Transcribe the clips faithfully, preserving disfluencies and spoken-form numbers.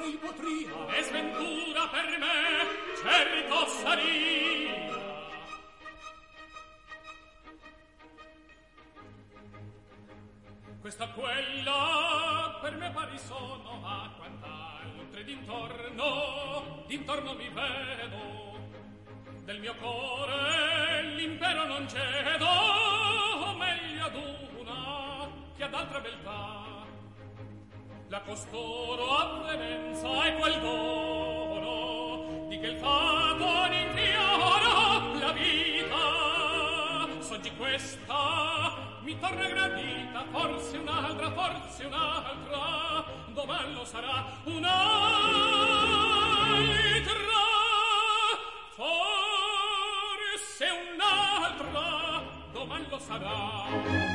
potrei, potria, e sventura per me certo saria. Questa quella per me pari sono, a quant'altre d'intorno, d'intorno mi vedo. Del mio core l'impero non cedo, o meglio ad una che ad altra beltà. La costoro avvenenza e quel dono di che il fato n'infiora la vita. S'oggi questa mi torna gradita, forse un'altra, forse un'altra, domani lo sarà un'altra, forse un'altra, domani lo sarà.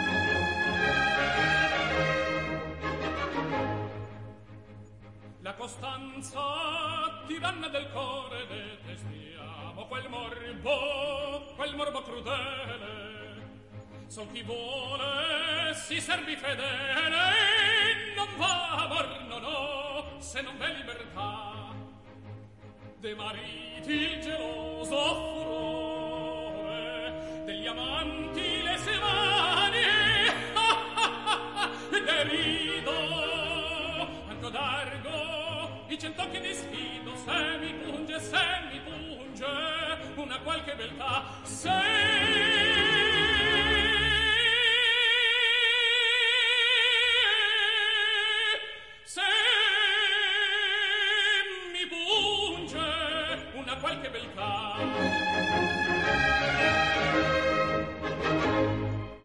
La costanza tiranna del core detestiamo, quel morbo, quel morbo crudele. Sol chi vuole si servi fedele, non va amor, no, no, se non v'è libertà. De mariti il geloso furore, degli amanti le semane, derido, anco d'argo, i cent'occhi di sfido, se mi punge, se mi punge, una qualche beltà, se qualche beltà